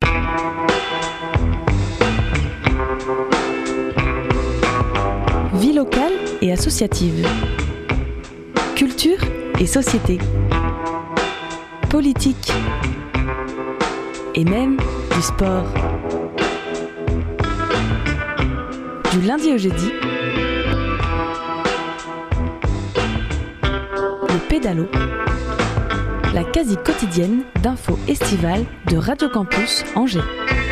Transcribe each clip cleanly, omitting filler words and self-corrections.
Vie locale et associative. Culture et société. Politique. Et même du sport. Du lundi au jeudi, le pédalo, la quasi quotidienne d'infos estivales de Radio Campus Angers.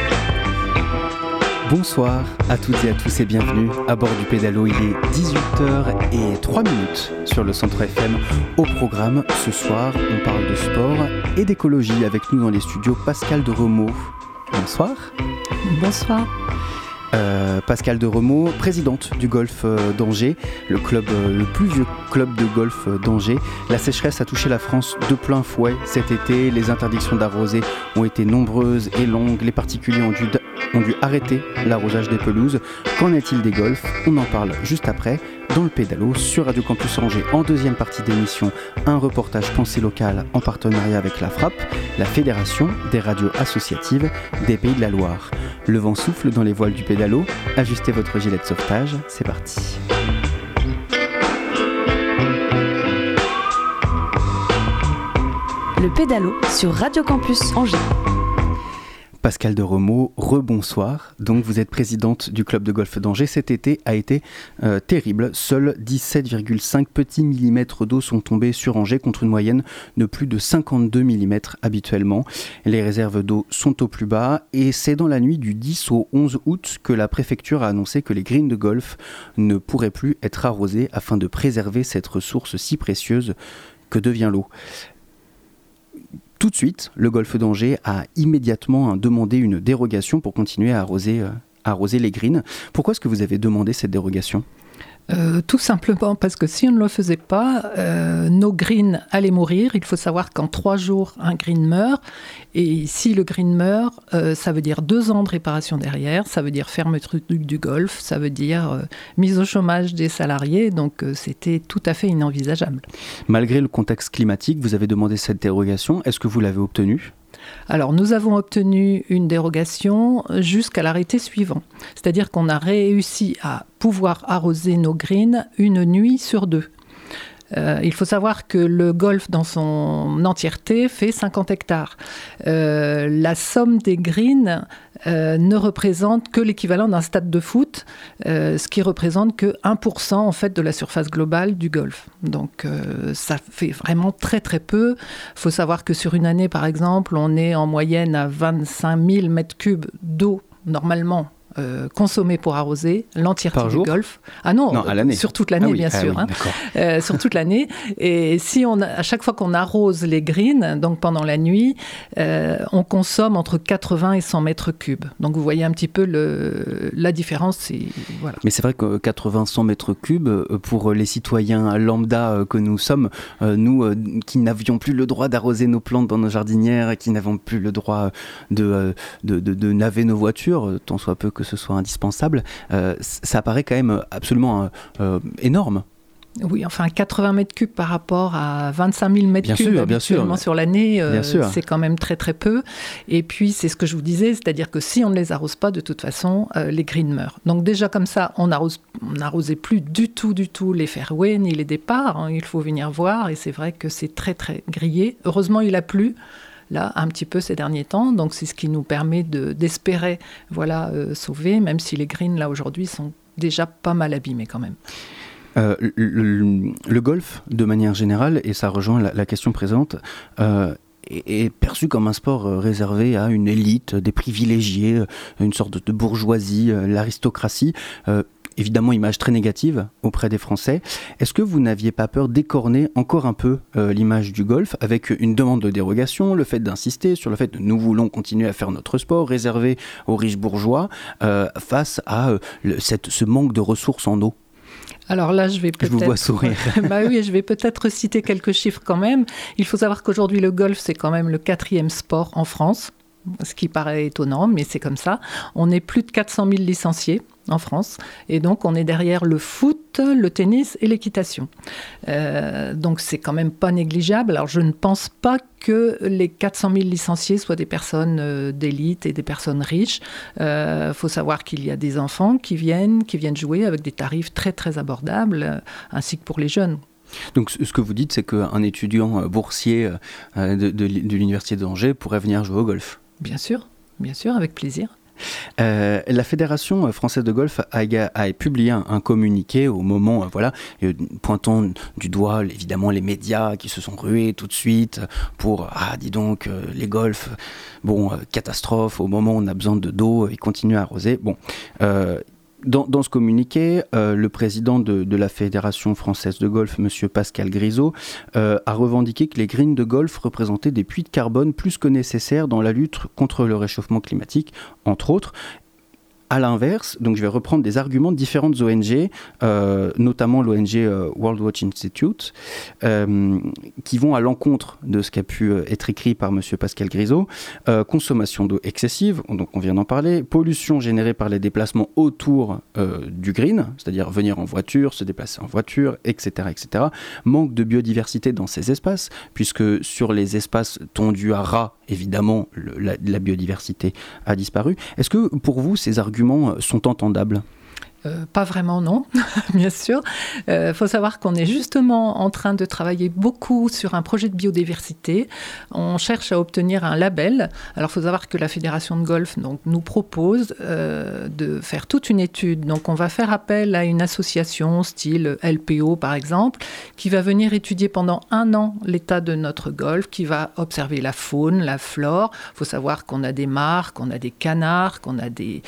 Bonsoir à toutes et à tous et bienvenue à bord du pédalo. Il est 18h03 sur le Centre FM. Au programme, ce soir, on parle de sport et d'écologie avec nous dans les studios Pascale de Remaux. Bonsoir. Bonsoir. Pascale de Remaux, présidente du golf d'Angers, le plus vieux club de golf d'Angers. La sécheresse a touché la France de plein fouet cet été. Les interdictions d'arroser ont été nombreuses et longues. Les particuliers ont dû arrêter l'arrosage des pelouses. Qu'en est-il des golfs ? On en parle juste après dans le pédalo sur Radio Campus Angers. En deuxième partie d'émission, un reportage pensée locale en partenariat avec la FRAP, la Fédération des radios associatives des Pays de la Loire. Le vent souffle dans les voiles du pédalo. Ajustez votre gilet de sauvetage, c'est parti. Le pédalo sur Radio Campus Angers. Pascale de Remaux, rebonsoir. Donc vous êtes présidente du club de golf d'Angers. Cet été a été terrible. Seuls 17,5 petits millimètres d'eau sont tombés sur Angers contre une moyenne de plus de 52 mm habituellement. Les réserves d'eau sont au plus bas et c'est dans la nuit du 10 au 11 août que la préfecture a annoncé que les greens de golf ne pourraient plus être arrosés afin de préserver cette ressource si précieuse que devient l'eau. Tout de suite, le golf d'Angers a immédiatement demandé une dérogation pour continuer à arroser les greens. Pourquoi est-ce que vous avez demandé cette dérogation ? Tout simplement parce que si on ne le faisait pas, nos greens allaient mourir. Il faut savoir qu'en 3 jours, un green meurt. Et si le green meurt, ça veut dire 2 ans de réparation derrière, ça veut dire fermeture du golf, ça veut dire mise au chômage des salariés. Donc c'était tout à fait inenvisageable. Malgré le contexte climatique, vous avez demandé cette dérogation. Est-ce que vous l'avez obtenue ? Alors, nous avons obtenu une dérogation jusqu'à l'arrêté suivant. C'est-à-dire qu'on a réussi à pouvoir arroser nos greens une nuit sur 2. Il faut savoir que le golf dans son entièreté fait 50 hectares. La somme des greens ne représente que l'équivalent d'un stade de foot, ce qui représente que 1% en fait, de la surface globale du golf. Donc ça fait vraiment très très peu. Il faut savoir que sur une année par exemple, on est en moyenne à 25 000 mètres cubes d'eau normalement consommé pour arroser l'entièreté du golf. Ah non, à l'année. Sur toute l'année, bien sûr. Oui, sur toute l'année. Et si à chaque fois qu'on arrose les greens, donc pendant la nuit, on consomme entre 80 et 100 mètres cubes. Donc vous voyez un petit peu la différence. Voilà. Mais c'est vrai que 80-100 mètres cubes, pour les citoyens lambda que nous sommes, nous qui n'avions plus le droit d'arroser nos plantes dans nos jardinières, qui n'avons plus le droit de laver nos voitures, tant soit peu que ce soit indispensable, ça paraît quand même absolument énorme. Oui, enfin 80 mètres cubes par rapport à 25 000 mètres cubes habituellement sur l'année, c'est quand même très très peu. Et puis c'est ce que je vous disais, c'est-à-dire que si on ne les arrose pas, de toute façon, les greens meurent. Donc déjà comme ça, on n'arrosait plus du tout les fairways ni les départs. Hein, il faut venir voir et c'est vrai que c'est très très grillé. Heureusement, il a plu. Là, un petit peu ces derniers temps. Donc, c'est ce qui nous permet d'espérer sauver, même si les greens, là, aujourd'hui, sont déjà pas mal abîmés quand même. Le golf, de manière générale, et ça rejoint la question présente, est perçu comme un sport réservé à une élite, des privilégiés, une sorte de bourgeoisie, l'aristocratie. Évidemment, image très négative auprès des Français. Est-ce que vous n'aviez pas peur d'écorner encore un peu l'image du golf avec une demande de dérogation, le fait d'insister sur le fait que nous voulons continuer à faire notre sport réservé aux riches bourgeois face à ce manque de ressources en eau? Alors là, je vous vois sourire. Oui, je vais peut-être citer quelques chiffres quand même. Il faut savoir qu'aujourd'hui, le golf, c'est quand même le 4e sport en France. ce qui paraît étonnant, mais c'est comme ça. On est plus de 400 000 licenciés en France, et donc on est derrière le foot, le tennis et l'équitation. Donc c'est quand même pas négligeable. Alors je ne pense pas que les 400 000 licenciés soient des personnes d'élite et des personnes riches. Faut savoir qu'il y a des enfants qui viennent jouer avec des tarifs très très abordables, ainsi que pour les jeunes. Donc ce que vous dites, c'est qu'un étudiant boursier de l'Université d'Angers pourrait venir jouer au golf. Bien sûr, avec plaisir. La Fédération française de golf a publié un communiqué au moment, pointant du doigt évidemment les médias qui se sont rués tout de suite pour dis donc les golfs, catastrophe, au moment où on a besoin d'eau, ils continuent à arroser. Dans ce communiqué, le président de la Fédération française de golf, M. Pascal Grisot, a revendiqué que les greens de golf représentaient des puits de carbone plus que nécessaires dans la lutte contre le réchauffement climatique, entre autres. À l'inverse, donc je vais reprendre des arguments de différentes ONG, notamment l'ONG World Watch Institute, qui vont à l'encontre de ce qui a pu être écrit par M. Pascal Grisot. Consommation d'eau excessive, donc on vient d'en parler, pollution générée par les déplacements autour du green, c'est-à-dire venir en voiture, se déplacer en voiture, etc., etc. Manque de biodiversité dans ces espaces, puisque sur les espaces tondus à ras, évidemment, la biodiversité a disparu. Est-ce que pour vous, ces arguments sont entendables ? Pas vraiment, non, bien sûr. Faut savoir qu'on est justement en train de travailler beaucoup sur un projet de biodiversité. On cherche à obtenir un label. Alors, il faut savoir que la Fédération de golf nous propose de faire toute une étude. Donc, on va faire appel à une association style LPO, par exemple, qui va venir étudier pendant 1 an l'état de notre golf, qui va observer la faune, la flore. Il faut savoir qu'on a des mares, qu'on a des canards, qu'on a des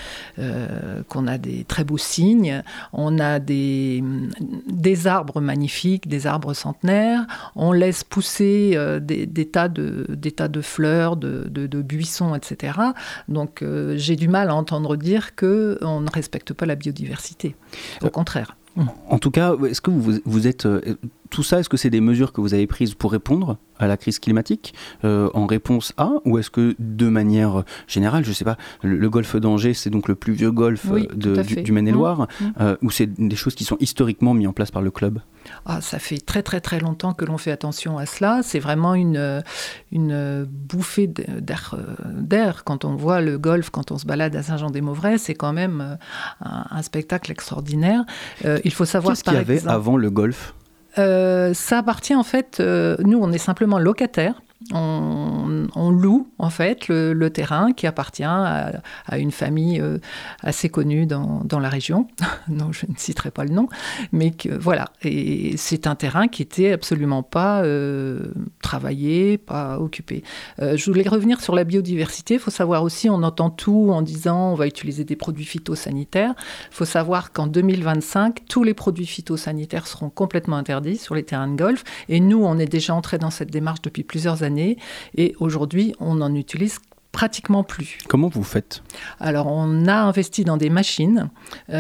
très beaux cygnes. On a des arbres magnifiques, des arbres centenaires. On laisse pousser des tas de fleurs, de buissons, etc. Donc, j'ai du mal à entendre dire qu'on ne respecte pas la biodiversité. Au contraire. En tout cas, est-ce que vous êtes... tout ça, est-ce que c'est des mesures que vous avez prises pour répondre à la crise climatique en réponse à, ou est-ce que de manière générale, je ne sais pas, le golfe d'Angers, c'est donc le plus vieux golfe du Maine-et-Loire, ou c'est des choses qui sont historiquement mises en place par le club ? Ça fait très très très longtemps que l'on fait attention à cela. C'est vraiment une bouffée d'air. Quand on voit le golfe, quand on se balade à Saint-Jean-des-Mauvrais, c'est quand même un spectacle extraordinaire. Il faut savoir, qu'est-ce qu'il y avait avant le golfe ? Ça appartient en fait, nous on est simplement locataires. On loue en fait le terrain qui appartient à une famille assez connue dans la région. Non, je ne citerai pas le nom, mais voilà. Et c'est un terrain qui était absolument pas travaillé, pas occupé. Je voulais revenir sur la biodiversité. Il faut savoir aussi, on entend tout en disant on va utiliser des produits phytosanitaires. Il faut savoir qu'en 2025, tous les produits phytosanitaires seront complètement interdits sur les terrains de golf. Et nous, on est déjà entrés dans cette démarche depuis plusieurs années. Et aujourd'hui, on n'en utilise pratiquement plus. Comment vous faites ? Alors, on a investi dans des machines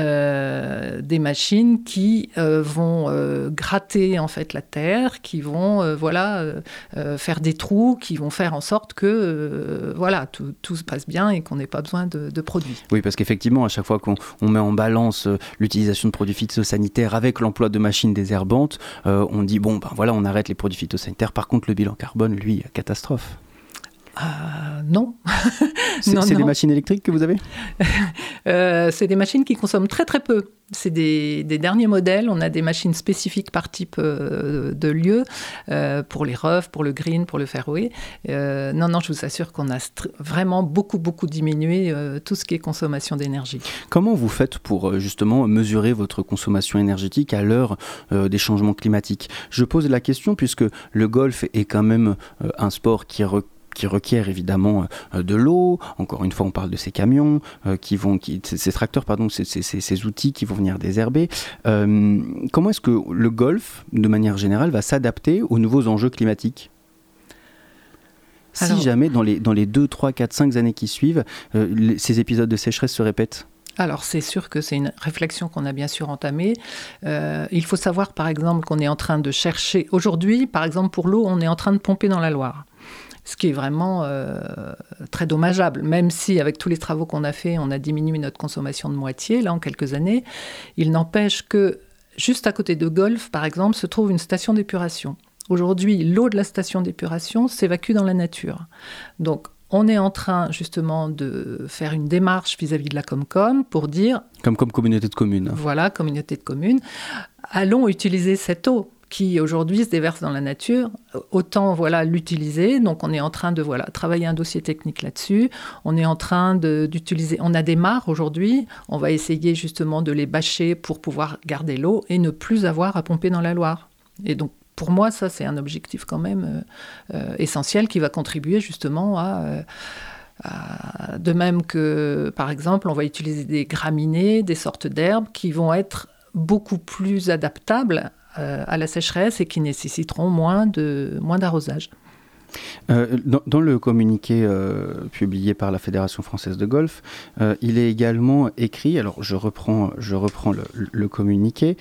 qui vont gratter en fait la terre, qui vont faire des trous, qui vont faire en sorte que tout se passe bien et qu'on n'ait pas besoin de produits. Oui, parce qu'effectivement, à chaque fois qu'on met en balance l'utilisation de produits phytosanitaires avec l'emploi de machines désherbantes, on dit on arrête les produits phytosanitaires. Par contre, le bilan carbone, lui, catastrophe. Non. C'est des machines électriques que vous avez ? C'est des machines qui consomment très très peu. C'est des derniers modèles. On a des machines spécifiques par type de lieu, pour les roughs, pour le green, pour le fairway. Non, je vous assure qu'on a vraiment beaucoup diminué tout ce qui est consommation d'énergie. Comment vous faites pour justement mesurer votre consommation énergétique à l'heure des changements climatiques ? Je pose la question puisque le golf est quand même un sport qui requiert évidemment de l'eau. Encore une fois, on parle de ces camions, ces tracteurs, ces outils qui vont venir désherber. Comment est-ce que le golf, de manière générale, va s'adapter aux nouveaux enjeux climatiques ? Si jamais, dans les 2, 3, 4, 5 années qui suivent, ces épisodes de sécheresse se répètent ? Alors, c'est sûr que c'est une réflexion qu'on a bien sûr entamée. Il faut savoir, par exemple, qu'on est en train de chercher... Aujourd'hui, par exemple, pour l'eau, on est en train de pomper dans la Loire. ce qui est vraiment très dommageable. Même si, avec tous les travaux qu'on a faits, on a diminué notre consommation de moitié, là, en quelques années, il n'empêche que, juste à côté de Golfe, par exemple, se trouve une station d'épuration. Aujourd'hui, l'eau de la station d'épuration s'évacue dans la nature. Donc, on est en train, justement, de faire une démarche vis-à-vis de la Comcom pour dire... Comme communauté de communes. Voilà, communauté de communes. Allons utiliser cette eau qui aujourd'hui se déverse dans la nature, autant l'utiliser. Donc on est en train de travailler un dossier technique là-dessus. On est en train d'utiliser, on a des mares aujourd'hui, on va essayer justement de les bâcher pour pouvoir garder l'eau et ne plus avoir à pomper dans la Loire. Et donc pour moi, ça c'est un objectif quand même essentiel qui va contribuer justement de même que, par exemple, on va utiliser des graminées, des sortes d'herbes qui vont être beaucoup plus adaptables à la sécheresse et qui nécessiteront moins d'arrosage. Dans le communiqué publié par la Fédération française de golf, il est également écrit, alors je reprends le communiqué,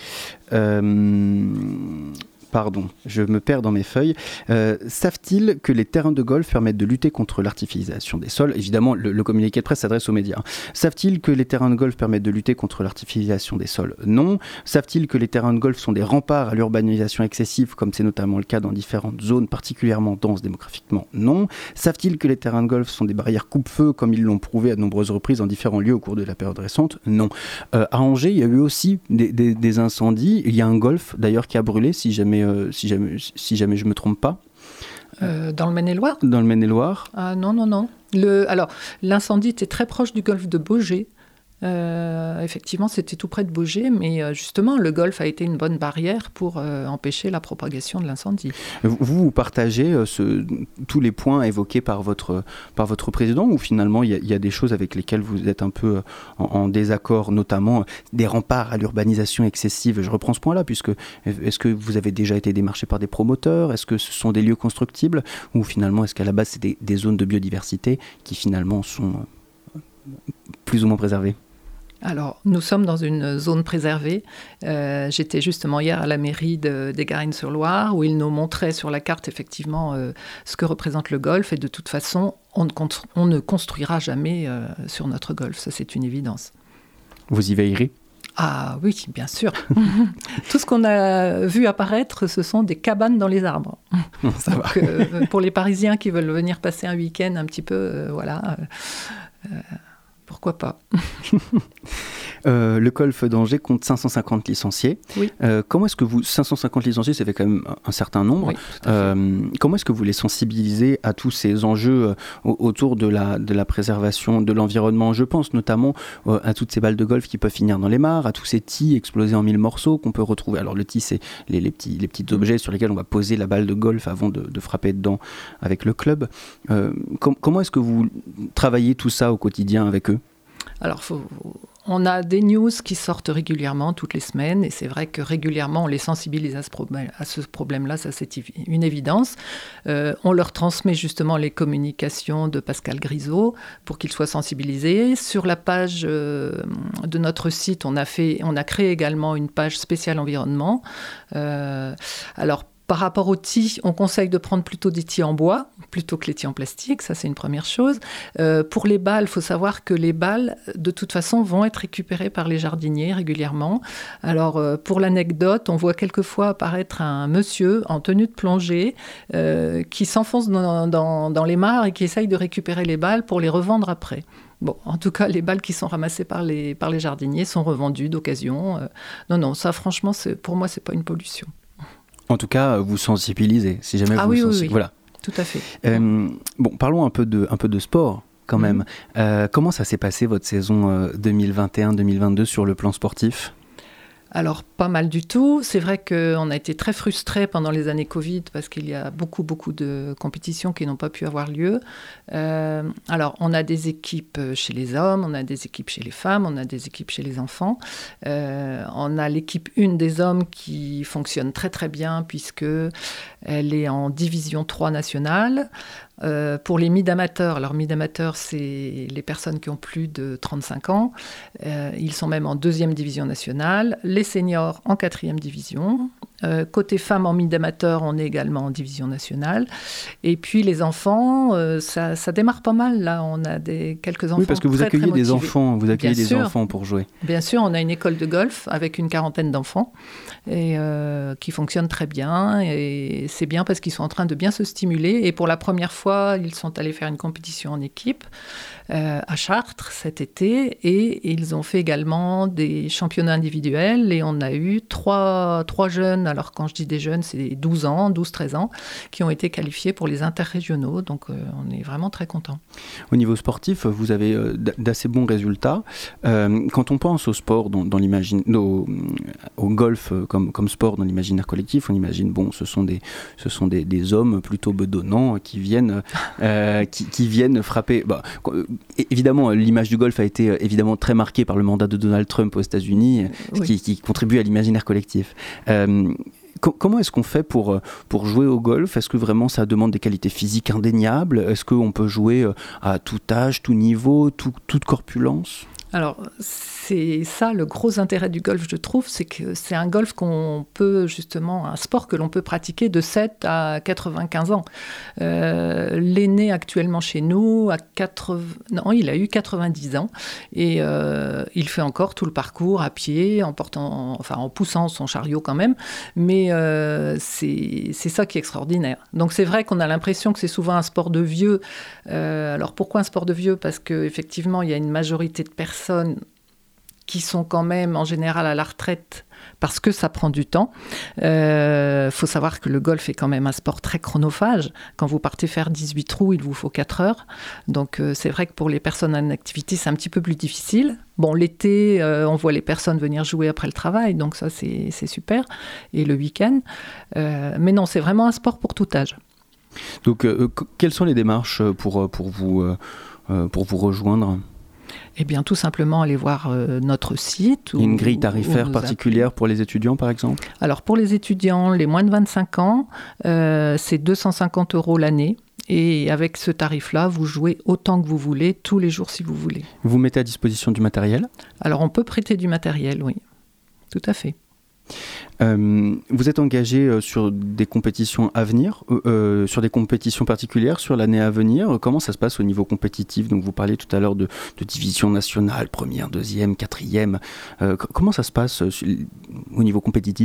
pardon, je me perds dans mes feuilles. Savent-ils que les terrains de golf permettent de lutter contre l'artificialisation des sols ? Évidemment, le communiqué de presse s'adresse aux médias. Savent-ils que les terrains de golf permettent de lutter contre l'artificialisation des sols ? Non. Savent-ils que les terrains de golf sont des remparts à l'urbanisation excessive, comme c'est notamment le cas dans différentes zones particulièrement denses démographiquement ? Non. Savent-ils que les terrains de golf sont des barrières coupe-feu, comme ils l'ont prouvé à de nombreuses reprises dans différents lieux au cours de la période récente ? Non. À Angers, il y a eu aussi des incendies. Il y a un golf, d'ailleurs, qui a brûlé, si jamais je ne me trompe pas. Dans le Maine-et-Loire ? Dans le Maine-et-Loire ? Ah non. Alors, l'incendie était très proche du golfe de Baugé. Effectivement, c'était tout près de Baugé, mais justement, le golfe a été une bonne barrière pour empêcher la propagation de l'incendie. Vous partagez tous les points évoqués par votre président, ou finalement il y a des choses avec lesquelles vous êtes un peu en désaccord, notamment des remparts à l'urbanisation excessive. Je reprends ce point-là, puisque est-ce que vous avez déjà été démarché par des promoteurs ? Est-ce que ce sont des lieux constructibles ? Ou finalement, est-ce qu'à la base, c'est des zones de biodiversité qui finalement sont plus ou moins préservées ? Alors, nous sommes dans une zone préservée. J'étais justement hier à la mairie d'Égarines-sur-Loire où ils nous montraient sur la carte effectivement ce que représente le golfe. Et de toute façon, on ne construira jamais sur notre golfe. Ça, c'est une évidence. Vous y veillerez ? Ah oui, bien sûr. Tout ce qu'on a vu apparaître, ce sont des cabanes dans les arbres. Ça Donc, va. Pour les Parisiens qui veulent venir passer un week-end un petit peu, pourquoi pas. Le golfe d'Angers compte 550 licenciés. Oui. Comment est-ce que 550 licenciés, ça fait quand même un certain nombre. Oui, tout à fait. Comment est-ce que vous les sensibilisez à tous ces enjeux autour de la préservation de l'environnement ? Je pense notamment à toutes ces balles de golf qui peuvent finir dans les mares, à tous ces tis explosés en 1000 morceaux qu'on peut retrouver. Alors le tis, c'est les petits objets sur lesquels on va poser la balle de golf avant de frapper dedans avec le club. Comment est-ce que vous travaillez tout ça au quotidien avec eux ? Alors, on a des news qui sortent régulièrement, toutes les semaines, et c'est vrai que régulièrement, on les sensibilise à ce problème-là, ça c'est une évidence. On leur transmet justement les communications de Pascal Grisot pour qu'ils soient sensibilisés. Sur la page de notre site, on a créé également une page spéciale environnement. Alors, par rapport aux tis, on conseille de prendre plutôt des tis en bois, plutôt que les tis en plastique, ça c'est une première chose. Pour les balles, il faut savoir que les balles, de toute façon, vont être récupérées par les jardiniers régulièrement. Alors, pour l'anecdote, on voit quelquefois apparaître un monsieur en tenue de plongée qui s'enfonce dans les mares et qui essaye de récupérer les balles pour les revendre après. Bon, en tout cas, les balles qui sont ramassées par les jardiniers sont revendues d'occasion. Non, ça franchement, pour moi, c'est pas une pollution. En tout cas, vous sensibilisez, si jamais vous oui. Voilà. Tout à fait. Bon, parlons un peu de sport quand même. Comment ça s'est passé votre saison 2021-2022 sur le plan sportif ? Alors, pas mal du tout. C'est vrai qu'on a été très frustrés pendant les années Covid parce qu'il y a beaucoup de compétitions qui n'ont pas pu avoir lieu. Alors, on a des équipes chez les hommes, on a des équipes chez les femmes, on a des équipes chez les enfants. On a l'équipe 1 des hommes qui fonctionne très très bien puisqu'elle est en division 3 nationale. Pour les mid-amateurs, alors mid-amateurs, c'est les personnes qui ont plus de 35 ans. Ils sont même en 2e division nationale. Les seniors en 4e division. Côté femmes en mid-amateur, on est également en division nationale. Et puis les enfants, ça démarre pas mal là. On a quelques enfants. Oui, parce que vous accueillez des enfants, enfants pour jouer. Bien sûr, on a une école de golf avec une quarantaine d'enfants et qui fonctionne très bien. Et c'est bien parce qu'ils sont en train de bien se stimuler. Et pour la première fois, ils sont allés faire une compétition en équipe à Chartres cet été. Et ils ont fait également des championnats individuels. Et on a eu trois jeunes, alors quand je dis des jeunes, c'est 12-13 ans, qui ont été qualifiés pour les interrégionaux. Donc on est vraiment très contents. Au niveau sportif, vous avez d'assez bons résultats. Quand on pense au sport, au golf comme sport dans l'imaginaire collectif, on imagine, ce sont des hommes plutôt bedonnants qui viennent frapper. Évidemment, l'image du golf a été évidemment très marquée par le mandat de Donald Trump aux États-Unis, oui. qui contribue à l'imaginaire collectif. Comment est-ce qu'on fait pour jouer au golf ? Est-ce que vraiment ça demande des qualités physiques indéniables ? Est-ce qu'on peut jouer à tout âge, tout niveau, toute corpulence ? Alors, c'est ça le gros intérêt du golf, je trouve, c'est que c'est un golf un sport que l'on peut pratiquer de 7 à 95 ans. L'aîné actuellement chez nous, il a eu 90 ans et il fait encore tout le parcours à pied, en poussant son chariot quand même, mais c'est ça qui est extraordinaire. Donc c'est vrai qu'on a l'impression que c'est souvent un sport de vieux. Alors pourquoi un sport de vieux ? Parce qu'effectivement, il y a une majorité de personnes qui sont quand même en général à la retraite parce que ça prend du temps. Faut savoir que le golf est quand même un sport très chronophage. Quand vous partez faire 18 trous, il vous faut 4 heures. Donc c'est vrai que pour les personnes en activité, c'est un petit peu plus difficile. Bon, l'été, on voit les personnes venir jouer après le travail, donc ça c'est super. Et le week-end. Mais non, c'est vraiment un sport pour tout âge. Donc quelles sont les démarches pour vous rejoindre ? Eh bien, tout simplement, aller voir notre site. Il y a une grille tarifaire particulière pour les étudiants, par exemple ? Alors, pour les étudiants, les moins de 25 ans, c'est 250 € l'année. Et avec ce tarif-là, vous jouez autant que vous voulez, tous les jours si vous voulez. Vous mettez à disposition du matériel ? Alors, on peut prêter du matériel, oui. Tout à fait. Vous êtes engagé sur des compétitions à venir, sur des compétitions particulières sur l'année à venir. Comment ça se passe au niveau compétitif ? Donc vous parliez tout à l'heure de division nationale, première, deuxième, quatrième. Comment ça se passe au niveau compétitif ?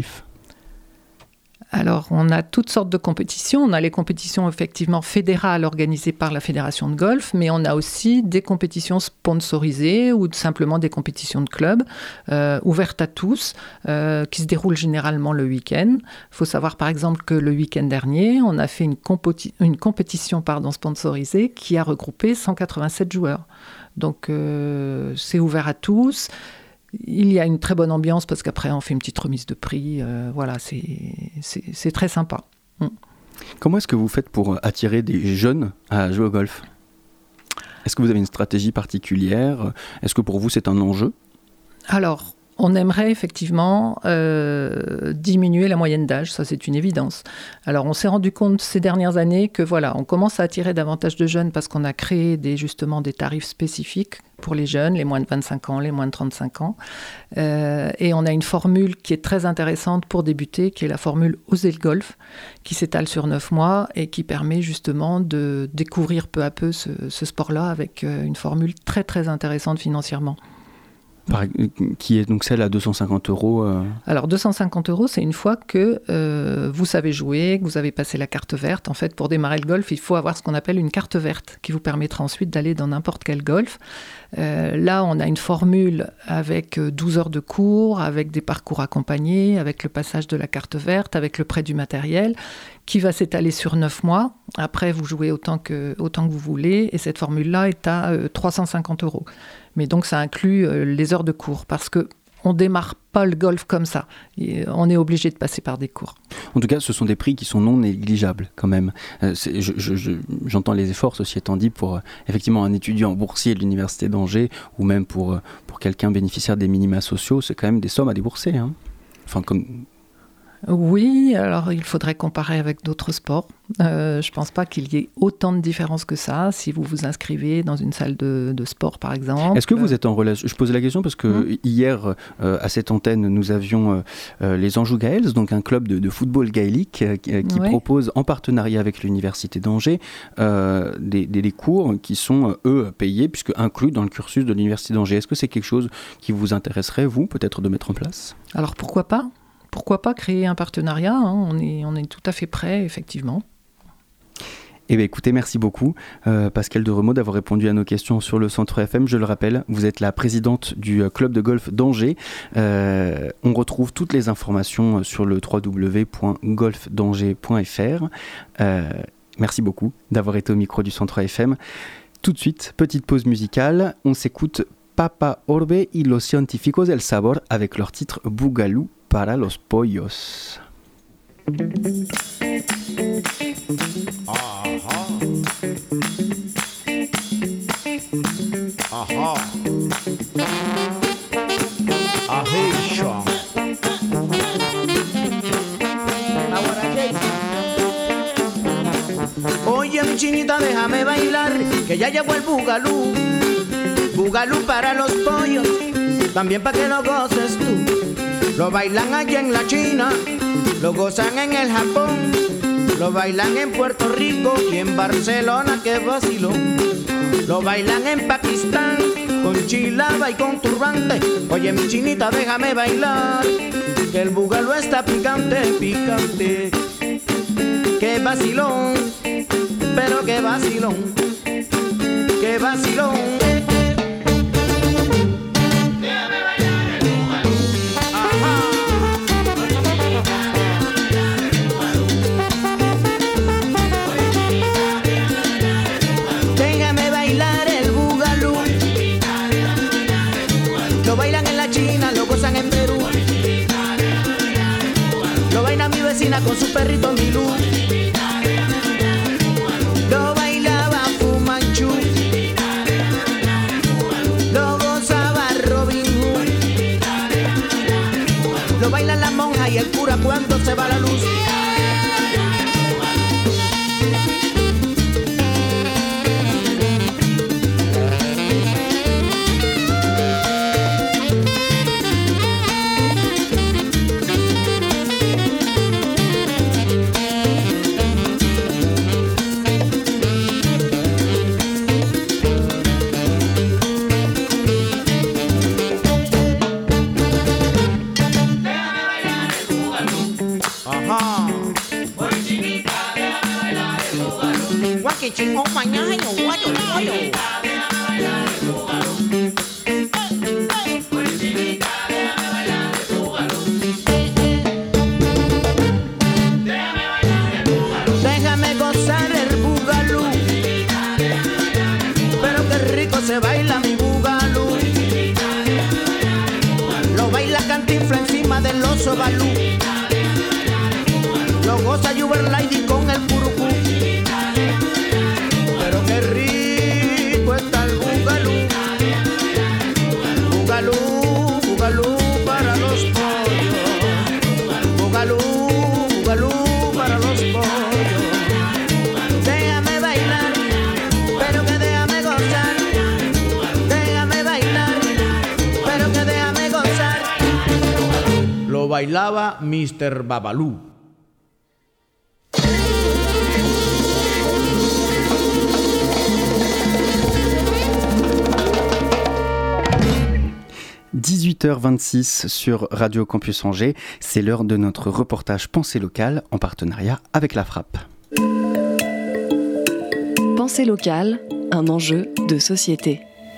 Alors, on a toutes sortes de compétitions. On a les compétitions effectivement fédérales organisées par la Fédération de golf, mais on a aussi des compétitions sponsorisées ou simplement des compétitions de club ouvertes à tous, qui se déroulent généralement le week-end. Il faut savoir par exemple que le week-end dernier, on a fait une compétition sponsorisée qui a regroupé 187 joueurs. Donc, c'est ouvert à tous. Il y a une très bonne ambiance parce qu'après on fait une petite remise de prix, c'est très sympa. Comment est-ce que vous faites pour attirer des jeunes à jouer au golf ? Est-ce que vous avez une stratégie particulière ? Est-ce que pour vous c'est un enjeu ? Alors, on aimerait effectivement diminuer la moyenne d'âge, ça c'est une évidence. Alors on s'est rendu compte ces dernières années que on commence à attirer davantage de jeunes parce qu'on a créé justement des tarifs spécifiques pour les jeunes, les moins de 25 ans, les moins de 35 ans. Et on a une formule qui est très intéressante pour débuter, qui est la formule Oser le golf, qui s'étale sur 9 mois et qui permet justement de découvrir peu à peu ce sport-là avec une formule très très intéressante financièrement. Qui est donc celle à 250 €. Alors 250 €, c'est une fois que vous savez jouer, que vous avez passé la carte verte. En fait, pour démarrer le golf, il faut avoir ce qu'on appelle une carte verte qui vous permettra ensuite d'aller dans n'importe quel golf. Là, on a une formule avec 12 heures de cours, avec des parcours accompagnés, avec le passage de la carte verte, avec le prêt du matériel, qui va s'étaler sur 9 mois. Après, vous jouez autant que vous voulez. Et cette formule-là est à 350 €. Mais donc, ça inclut les heures de cours parce qu'on ne démarre pas le golf comme ça. On est obligé de passer par des cours. En tout cas, ce sont des prix qui sont non négligeables quand même. J'entends les efforts, ceci étant dit, pour effectivement un étudiant boursier de l'Université d'Angers ou même pour quelqu'un bénéficiaire des minima sociaux, c'est quand même des sommes à débourser. Hein. Enfin, comme... Oui, alors il faudrait comparer avec d'autres sports. Je ne pense pas qu'il y ait autant de différences que ça si vous vous inscrivez dans une salle de sport, par exemple. Est-ce que vous êtes en relation? Je pose la question parce que hier, à cette antenne, nous avions les Anjou Gaels, donc un club de football gaélique qui propose, en partenariat avec l'Université d'Angers, des cours qui sont, eux, payés, puisque inclus dans le cursus de l'Université d'Angers. Est-ce que c'est quelque chose qui vous intéresserait, vous, peut-être de mettre en place? Alors pourquoi pas? Pourquoi pas créer un partenariat, hein, on est tout à fait prêt, effectivement. Eh bien, écoutez, merci beaucoup, Pascale de Remaux, d'avoir répondu à nos questions sur le Centre FM. Je le rappelle, vous êtes la présidente du club de golf d'Angers. On retrouve toutes les informations sur le www.golfdangers.fr. Merci beaucoup d'avoir été au micro du Centre FM. Tout de suite, petite pause musicale. On s'écoute Papa Orbe y los científicos del sabor avec leur titre Boogaloo para los pollos. Ajá. Ajá. Ahisha. Oye, mi chinita, déjame bailar, que ya llegó el Boogaloo. Boogaloo para los pollos, también para que lo goces tú. Lo bailan allá en la China, lo gozan en el Japón, lo bailan en Puerto Rico y en Barcelona, que vacilón. Lo bailan en Pakistán, con chilaba y con turbante. Oye, mi chinita, déjame bailar, que el Boogaloo está picante, picante. Qué vacilón, pero qué vacilón, qué vacilón. En Perú lo baila mi vecina con su perrito Milú. Lo bailaba Fu Manchu, lo gozaba Robin Hood. Lo bailan la monja y el cura cuando se va la luz. Chingón mañana, guayo, guayo. Déjame gozar el Boogaloo, pero qué rico se baila mi Boogaloo. Lo baila Cantinflas encima del oso Balú. Lo goza Uber Lady con el purucú. Qué rico está el Boogaloo. Boogaloo, Boogaloo para los pollos. Boogaloo, Boogaloo para los pollos. Déjame bailar, pero que déjame gozar. Déjame bailar, pero que déjame gozar. Lo bailaba Mr. Babaloo. 18h26 sur Radio Campus Angers, c'est l'heure de notre reportage Pensée locale en partenariat avec la Frappe. Pensée locale, un enjeu de société.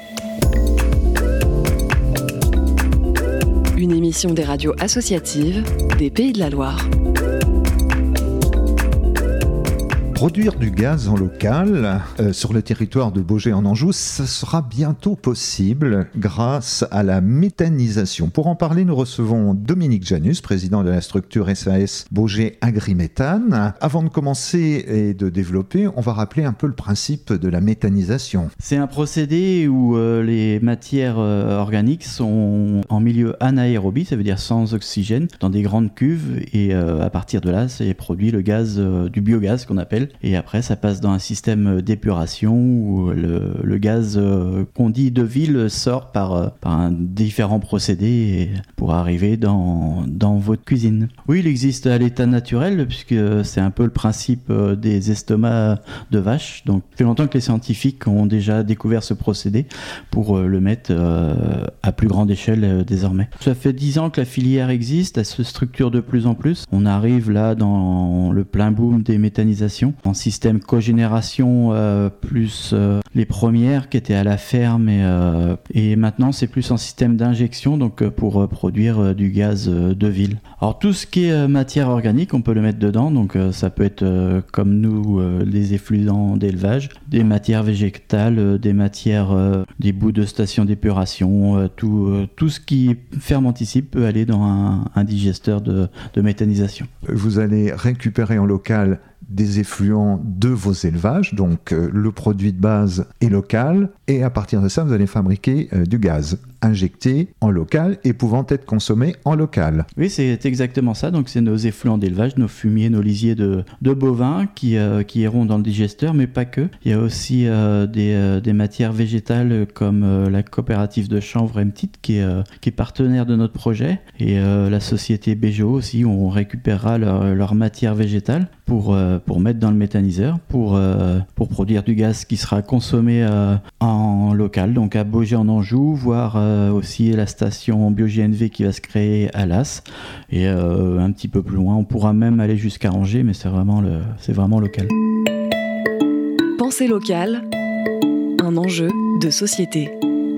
Une émission des radios associatives des Pays de la Loire. Produire du gaz en local sur le territoire de Baugé en Anjou, ce sera bientôt possible grâce à la méthanisation. Pour en parler, nous recevons Dominique Janus, président de la structure SAS Baugé Agriméthane. Avant de commencer et de développer, on va rappeler un peu le principe de la méthanisation. C'est un procédé où les matières organiques sont en milieu anaérobie, ça veut dire sans oxygène, dans des grandes cuves, et à partir de là, c'est produit le gaz, du biogaz qu'on appelle. Et après, ça passe dans un système d'épuration où le gaz qu'on dit de ville sort par un différent procédé pour arriver dans votre cuisine. Oui, il existe à l'état naturel puisque c'est un peu le principe des estomacs de vache. Donc, ça fait longtemps que les scientifiques ont déjà découvert ce procédé pour le mettre à plus grande échelle désormais. Ça fait 10 ans que la filière existe, elle se structure de plus en plus. On arrive là dans le plein boom des méthanisations en système cogénération plus les premières qui étaient à la ferme et maintenant c'est plus en système d'injection donc pour produire du gaz de ville. Alors tout ce qui est matière organique on peut le mettre dedans donc ça peut être comme nous les effluents d'élevage, des matières végétales, des matières, des bouts de station d'épuration, tout ce qui fermenticipe peut aller dans un digesteur de méthanisation. Vous allez récupérer en local des effluents de vos élevages, donc le produit de base est local, et à partir de ça, vous allez fabriquer du gaz injecté en local et pouvant être consommé en local. Oui, c'est exactement ça. Donc, c'est nos effluents d'élevage, nos fumiers, nos lisiers de bovins qui iront dans le digesteur, mais pas que. Il y a aussi des matières végétales comme la coopérative de chanvre MTIT qui est partenaire de notre projet et la société BGO aussi, où on récupérera leur matière végétale pour mettre dans le méthaniseur, pour produire du gaz qui sera consommé en local, donc à Baugé en Anjou, voire aussi la station BioGNV qui va se créer à Las, et un petit peu plus loin, on pourra même aller jusqu'à Angers, mais c'est vraiment local. Pensée locale, un enjeu de société.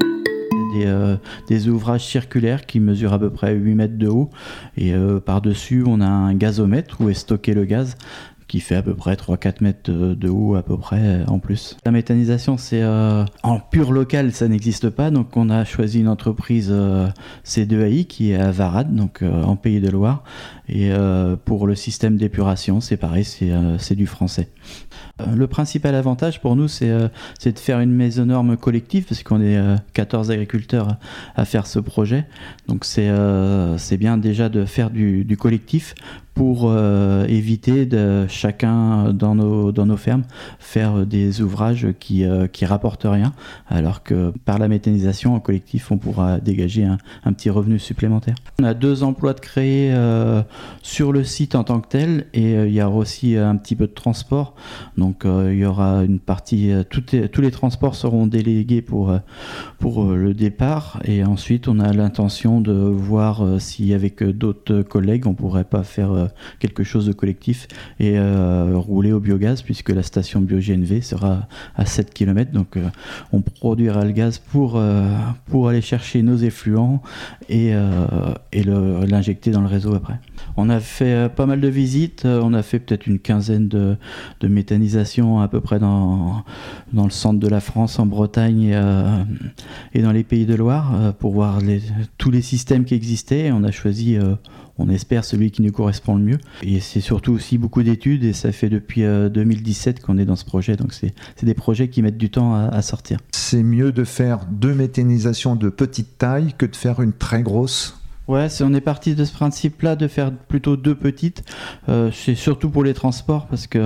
Des ouvrages circulaires qui mesurent à peu près 8 mètres de haut, et par-dessus on a un gazomètre où est stocké le gaz, qui fait à peu près 3-4 mètres de haut à peu près en plus. La méthanisation, c'est en pur local, ça n'existe pas, donc on a choisi une entreprise C2AI qui est à Varade, donc en Pays de Loire, et pour le système d'épuration, c'est pareil, c'est du français. Le principal avantage pour nous, c'est de faire une maison-norme collective, parce qu'on est 14 agriculteurs à faire ce projet, donc c'est bien déjà de faire du collectif pour éviter de chacun dans nos fermes faire des ouvrages qui rapportent rien, alors que par la méthanisation en collectif on pourra dégager un petit revenu supplémentaire. On a 2 emplois de créer sur le site en tant que tel, et il y a aussi un petit peu de transport, donc il y aura une partie, tous les transports seront délégués pour le départ, et ensuite on a l'intention de voir si avec d'autres collègues on pourrait pas faire quelque chose de collectif et rouler au biogaz, puisque la station BioGNV sera à 7 km, donc on produira le gaz pour aller chercher nos effluents et l'injecter dans le réseau après. On a fait pas mal de visites, on a fait peut-être une quinzaine de méthanisations à peu près dans le centre de la France, en Bretagne et dans les Pays de Loire, pour voir tous les systèmes qui existaient, et on a choisi on espère celui qui nous correspond le mieux. Et c'est surtout aussi beaucoup d'études, et ça fait depuis 2017 qu'on est dans ce projet, donc c'est des projets qui mettent du temps à sortir. C'est mieux de faire 2 méthanisations de petite taille que de faire une très grosse? Ouais, on est parti de ce principe-là, de faire plutôt 2 petites. C'est surtout pour les transports, parce que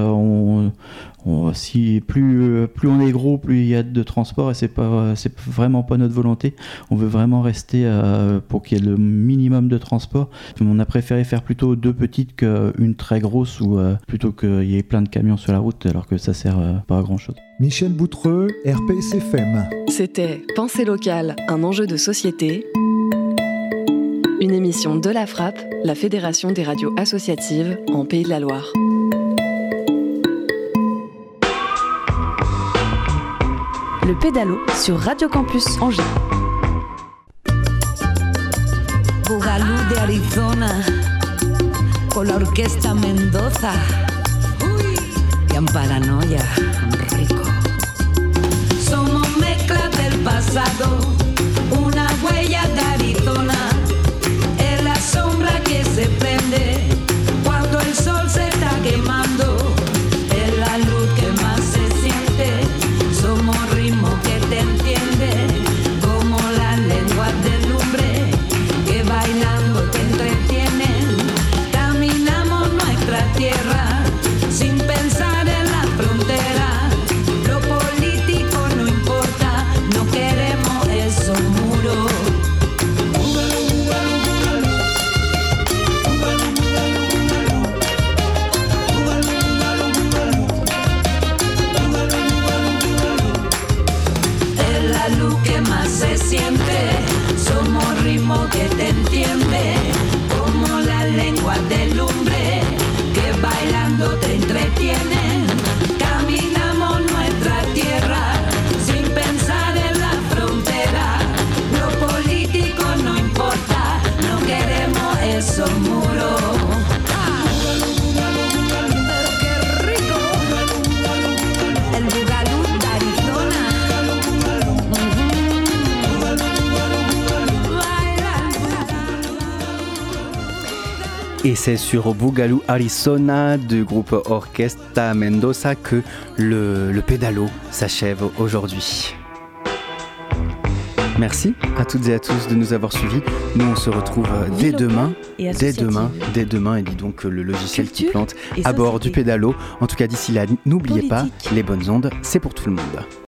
plus on est gros, plus il y a de transport, et c'est vraiment pas notre volonté. On veut vraiment rester pour qu'il y ait le minimum de transport. On a préféré faire plutôt 2 petites qu'une très grosse, ou plutôt qu'il y ait plein de camions sur la route, alors que ça sert pas à grand-chose. Michel Boutreux, RPSFM. C'était Pensée locale, un enjeu de société. Une émission de la FRAP, la Fédération des radios associatives en Pays de la Loire. Le pédalo sur Radio Campus Angers. Boogaloo de Arizona, con la orquesta Mendoza. Uy. cambian paranoia, rico. Somos mezcla del pasado, una huella de Arizona, es la sombra que se prende cuando el sol se está quemando, es la luz que más se siente, somos ritmo que te entiende, como las lenguas de lumbre que bailando te entretienen, caminamos nuestra tierra sin pensar en la frontera, lo político no importa, no queremos esos muros. Es la luz que más se siente, somos ritmo que te entiende, como la lengua de lumbre que bailando te entretienen, caminamos nuestra tierra sin pensar en la frontera, lo político no importa, no queremos esos muros. Pero qué rico, el bugalú de Arizona. Et c'est sur Boogaloo Arizona du groupe Orquesta Mendoza que le pédalo s'achève aujourd'hui. Merci à toutes et à tous de nous avoir suivis. Nous on se retrouve dès demain, et dis donc le logiciel qui plante à bord du pédalo. En tout cas d'ici là, n'oubliez pas, les bonnes ondes, c'est pour tout le monde.